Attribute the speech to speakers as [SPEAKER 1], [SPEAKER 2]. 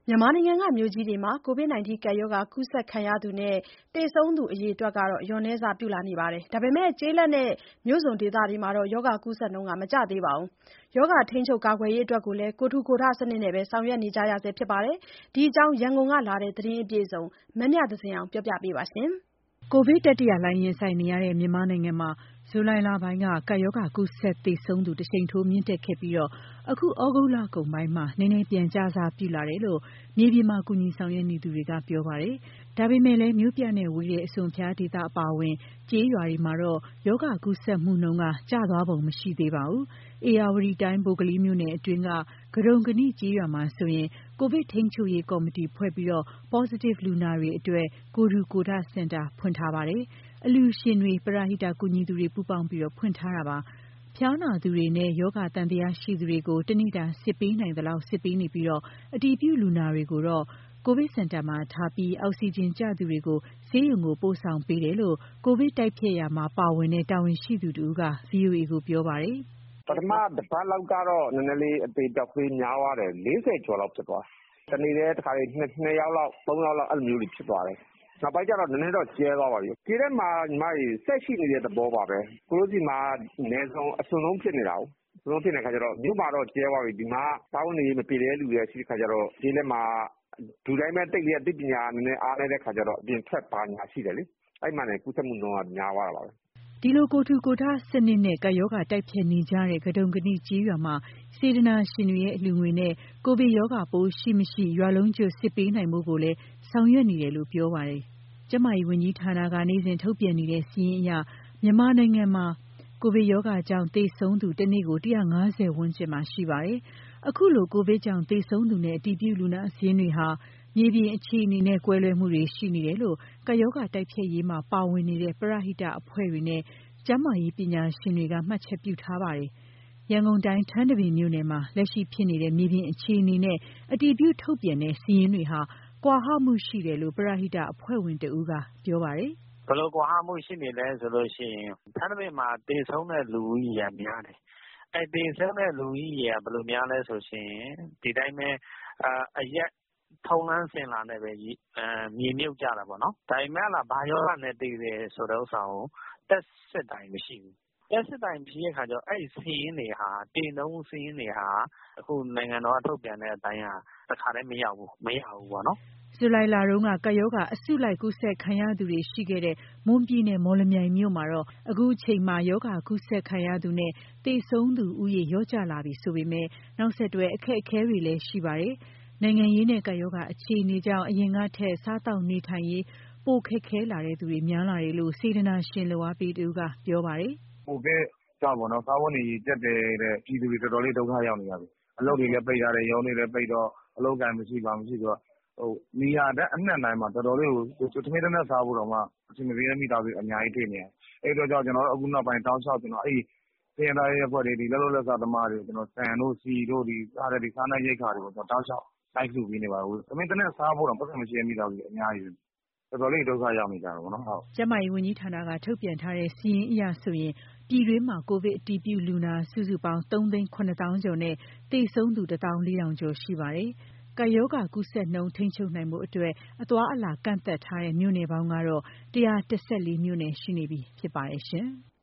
[SPEAKER 1] မြန်မာနိုင်ငံကမြို့ကြီးတွေမှာ COVID-19 ကပ်ရောဂါကူးစက်ခံရသူနဲ့ သေဆုံးသူအရေအတွက်လျော့နည်းစပြုလာနေပေမဲ့ ကျေးလက်နဲ့ မြို့စွန်ဒေသတွေမှာ ရောဂါကူးစက်နှုန်း မကျသေးပါဘူး။ ရောဂါထိန်းချုပ်ကာကွယ်ရေးအတွက်လည်း ကိုယ်ထူကိုယ်ထစနစ်နဲ့ဆောင်ရွက်နေကြရဆဲဖြစ်ပါတယ်။ ဒီအကြောင်း ရန်ကုန်ကလာတဲ့သတင်းအပြည့်အစုံကို မမြသဇင်အောင်က ပြောပြပါမယ်။
[SPEAKER 2] ကိုဗစ်တတိယလှိုင်းရင်ဆိုင်နေရတဲ့မြန်မာနိုင်ငံမှာ ဇူလိုင်လပိုင်းက ကပ်ရောဂါကူးစက်သေဆုံးသူ တရှိန်ထိုးမြင့်တက်ခဲ့ပြီး အခုသြဂုတ်လကုန်ပိုင်းမှာ နည်းနည်းပြန်ကျစပြုလာတယ်လို့ မြေပြင်မှာကူညီဆောင်ရွက်နေသူတွေကပြောပါတယ်။ ဒါပေမဲ့လည်း မြို့ပြနဲ့ဝေးတဲ့အစွန်အဖျားဒေသအပါအဝင် ကျေးရွာတွေမှာတော့ ရောဂါကူးစက်မှုနှုန်းက ကျသွားပုံမရှိသေးပါဘူး။ ဧရာဝတီတိုင်း ဗိုလ်ကလေးမြို့နယ်အတွင်းက ကဒုံကနိကျေးရွာမှာဆိုရင် ကိုဗစ်ထိန်းချုပ်ရေးကော်မတီဖွဲ့ပြီး positive လူနာတွေအတွက် ကိုယ်ထူကိုယ်ထစင်တာဖွင့်ထားပါတယ်။ အလှူရှင်တွေ ပရဟိတကူညီသူတွေပူးပေါင်းပြီးဖွင့်ထားတာပါ။ ဖျားနာသူတွေနဲ့ ရောဂါသံသယရှိသူတွေကို တနေ့တာစစ်ပေးနိုင်သလောက်စစ်ပေးနေပြီး အတည်ပြုလူနာတွေကိုတော့ ကိုဗစ်စင်တာမှာထားပြီး အောက်ဆီဂျင်ကျသူတွေကို ဆေးရုံကိုပို့ဆောင်ပေးတယ်လို့ ကိုဗစ်တိုက်ဖျက်ရာမှာပါဝင်တဲ့တာဝန်ရှိသူတဦးက VOA ကိုပြောပါတယ်။
[SPEAKER 3] "ပထမတပတ်လောက်ကတော့နည်းနည်းလေးအသေအပျောက်ကလေးများသွားတယ်။ 40 ကျော်လောက်ဖြစ်သွားတယ်။ တနေ့တည်းတခါတလေ 2 ယောက်လောက် 3 ယောက်လောက်အဲ့လိုမျိုးတွေဖြစ်သွားတယ်။ နောက်ပိုင်းကျတော့နည်းနည်းတော့ကျဲသွားပါပြီ။ ကျေးလက်မှာညီမတွေဆက်ရှိနေတဲ့သဘောပါပဲ။ ကိုယ့်တို့ဆီမှာနယ်စွန်အစွန်ဆုံးဖြစ်နေတာကိုး။ အစွန်ဆုံးဖြစ်နေတဲ့အခါကျတော့မြို့မှာတော့ကျဲသွားပြီ။ ဒီမှာကစားဝတ်နေရေးမပြေလည်တဲ့လူတွေကရှိတဲ့အခါကျတော့ကျေးလက်မှာလူတိုင်းပဲသိပ်ပြီးအသိပညာနည်းနည်းအားနည်းတဲ့အခါကျတော့အပြင်ထွက်ဘာညာရှိတယ်လေ။ အဲ့မှာလည်းကူးစက်မှုနှုန်းကများသွားတာပါပဲ။
[SPEAKER 2] " ဒီလိုကိုယ်ထူကိုယ်ထစနစ်နဲ့ ကပ်ရောဂါတိုက်ဖျက်နေကြတဲ့ ကဒုံကနိကျေးရွာမှာ စေတနာရှင်တွေရဲ့အလှူငွေနဲ့ ကိုဗစ်ရောဂါပိုးရှိမရှိ ရွာလုံးကျွတ်စစ်ပေးနိုင်ဖို့ကိုလည်း ဆောင်ရွက်နေတယ်လို့ပြောပါတယ်။ ကျန်းမာရေးဝန်ကြီးဌာနက နေ့စဉ်ထုတ်ပြန်နေတဲ့စာရင်းအရ မြန်မာနိုင်ငံမှာ ကိုဗစ်ရောဂါကြောင့်သေဆုံးသူ တနေ့ကို 150 ဝန်းကျင်မှာရှိပါတယ်။ အခုလို ကိုဗစ်ကြောင့်သေဆုံးသူနဲ့ အတည်ပြုလူနာစာရင်းတွေဟာ မြေပြင်အခြေအနေနဲ့ ကွဲလွဲမှုတွေရှိနေတယ်လို့ ကပ်ရောဂါတိုက်ဖျက်ရေးမှာပါဝင်နေတဲ့ ပရဟိတအဖွဲ့တွေနဲ့ ကျန်းမာရေးပညာရှင်တွေက မှတ်ချက်ပြုထားပါတယ်။ ရန်ကုန်တိုင်း ထန်းတပင်မြို့နယ်မှာ လက်ရှိဖြစ်နေတဲ့ မြေပြင်အခြေအနေနဲ့ အတည်ပြုထုတ်ပြန်တဲ့စာရင်းတွေဟာ ကွာဟမှုရှိတယ်လို့ ပရဟိတအဖွဲ့ဝင်တဦးကပြောပါတယ်။
[SPEAKER 4] "ဘယ်လိုကွာဟမှုရှိနေလဲဆိုလို့ရှိရင် ထန်းတပင်မှာသေဆုံးတဲ့လူဦးရေကများတယ်။ အဲ့သေဆုံးတဲ့လူဦးရေကဘယ်လိုများလဲဆိုရင် ဒီတိုင်းပဲအရက်ထုံးတမ်းစဉ်လာနဲ့ပဲမြေမြုပ်ကြတာပေါ့နော်။ ဒါပေမဲ့ဘာရောဂါနဲ့သေတယ်ဆိုတဲ့ဥစ္စာကို Test စစ်တာမရှိဘူး။ Test စစ်တာမရှိတဲ့အခါကျတော့ အဲ့စာရင်းတွေဟာသေနှုန်းစာရင်းတွေဟာ အခုနိုင်ငံတော်ကထုတ်ပြန်တဲ့အတိုင်းကတခါတည်းမရဘူးပေါ့နော်။
[SPEAKER 2] " ဇူလိုင်လတုန်းက ကပ်ရောဂါအစုလိုက်ကူးစက်ခံရသူတွေရှိခဲ့တဲ့ မွန်ပြည်နယ် မော်လမြိုင်မြို့မှာတော့ အခုချိန်မှာ ရောဂါကူးစက်ခံရသူနဲ့ သေဆုံးသူဦးရေလျော့ကျလာပြီဆိုပေမဲ့ နောက်ဆက်တွဲအခက်အခဲတွေလည်းရှိပါတယ်။ နိုင်ငံရေးနဲ့ ကပ်ရောဂါအခြေအနေကြောင့် အရင်ကထက် စားသောက်နေထိုင်ရေးပိုခက်ခဲလာတဲ့သူတွေများလာတယ်လို့ စေတနာရှင်လုပ်အားပေးတဦးကပြောပါတယ်
[SPEAKER 5] ။ "ကိုဗစ်ကြောင့်ပေါ့နော်စားဝတ်နေရေးကြပ်တည်းတဲ့ပြည်သူတွေတော်တော်လေးဒုက္ခရောက်နေကြပြီ။ အလုပ်တွေလည်းပိတ်ထားတယ်။ ရုံးတွေလည်းပိတ်တော့အလုပ်အကိုင်မရှိဘာမရှိဆိုတော့နေရာအနှံ့တိုင်းမှာတော်တော်လေးကိုထမင်းတနပ်စားဖို့တောင်မှအဆင်မပြေတဲ့မိသားစုတွေအများကြီးတွေ့နေရတယ်။ အဲ့အတွက်ကြောင့်ကျွန်တော်တို့အခုနောက်ပိုင်းတောက်လျှောက်ဆင်းရဲသားရပ်ကွက်တွေလက်လုပ်လက်စားသမားတွေကိုဆန်တို့ဆီတို့စားနပ်ရိက္ခာတွေကိုတောက်လျှောက်လိုက်လှူပေးနေပါတယ်။ ထမင်းတနပ်စားဖို့တောင်ပိုက်ဆံမရှိတဲ့မိသားစုတွေအများကြီးပဲ။ တော်တော်လေးဒုက္ခရောက်နေကြတာပေါ့နော်။
[SPEAKER 2] " ကျန်းမာရေးဝန်ကြီးဌာနကထုတ်ပြန်ထားတဲ့စာရင်းအရဆိုရင် ပြည်တွင်းမှာ ကိုဗစ်အတည်ပြုလူနာစုစုပေါင်း 3,7၀,၀၀၀ ကျော်နဲ့ သေဆုံးသူ 1၄,၀၀၀ ကျော်ရှိပါတယ်။ ကပ်ရောဂါကူးစက်နှုန်းထိန်းချုပ်နိုင်ဖို့အတွက် အသွားအလာကန့်သတ်ထားတဲ့မြို့နယ်ပေါင်းကတော့ 114 မြို့နယ်ရှိနေပြီဖြစ်ပါတယ်ရှင်။